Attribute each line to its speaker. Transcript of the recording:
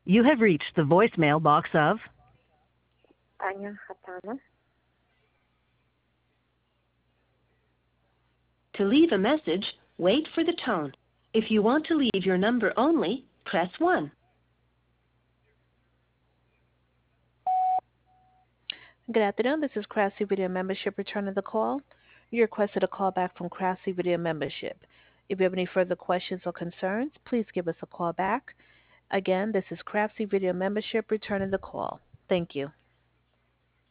Speaker 1: You have reached the voicemail box of
Speaker 2: Anya Hatana.
Speaker 3: To leave a message, wait for the tone. If you want to leave your number only, press 1.
Speaker 4: Good afternoon. This is Craftsy Video Membership returning the call. You requested a call back from Craftsy Video Membership. If you have any further questions or concerns, please give us a call back. Again, this is Craftsy Video Membership returning the call. Thank you.